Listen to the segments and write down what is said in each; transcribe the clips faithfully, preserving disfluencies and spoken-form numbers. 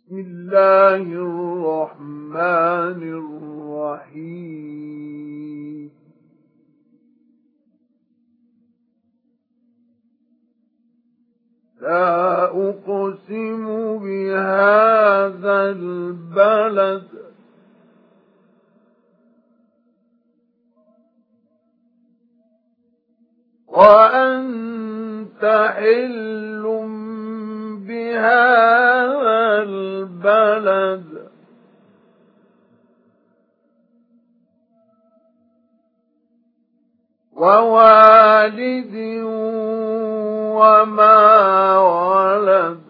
بسم الله الرحمن الرحيم لا أقسم بهذا البلد وأنت حل بهذا البلد ووالد وما ولد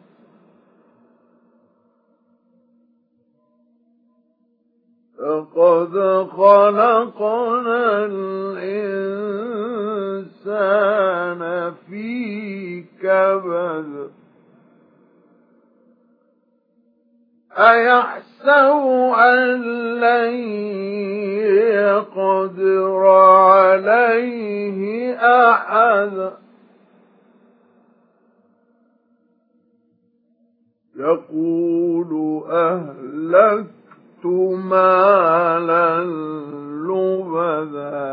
لقد خلقنا الإنسان في كبد أيحسب أن لن يقدر عليه أحد يقول أهلكت مالا لبدا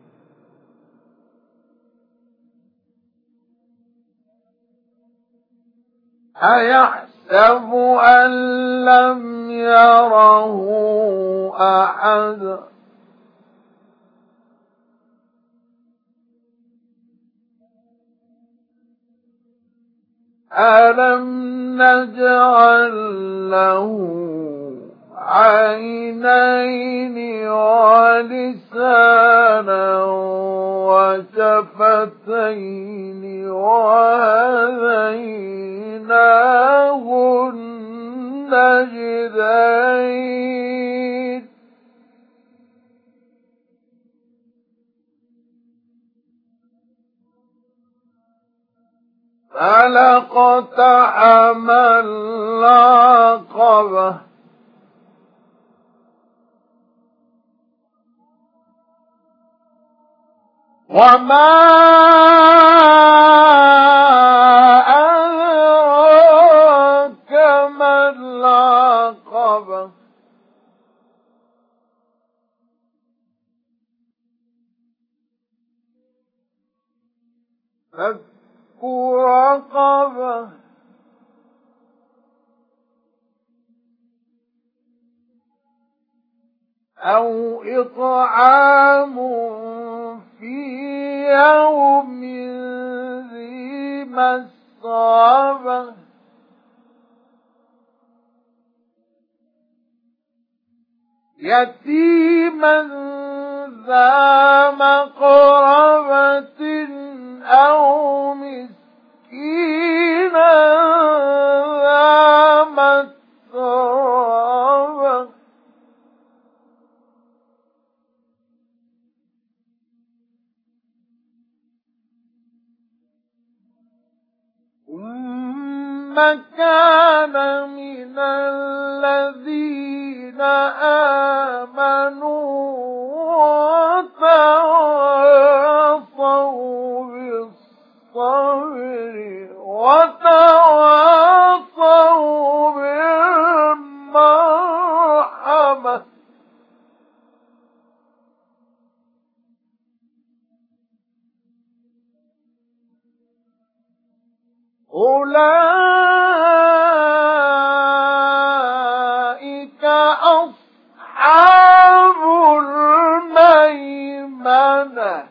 أيحسب أن لم يره أحد ألم نجعل له عينين ولسانا وشفتين وهديناه النجدين فلاقتحم العقبة وما أدراك ما العقبة فك رقبة أو إطعام في يوم ذي مسغبة يتيما ذا مقربة أو مسكينا ذا متربة ثم كان من الذين آمنوا وتواصوا بالصبر وتواصوا بالمرحمة أولئك أصحاب الميمنة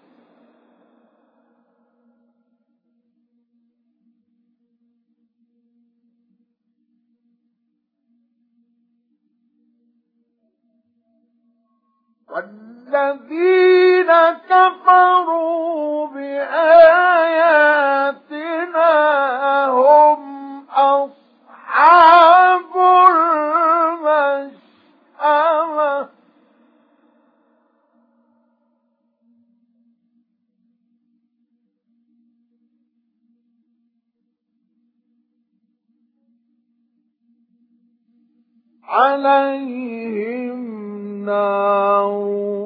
والذين كفروا بآياتنا هم أصحاب المشأمة عليهم نار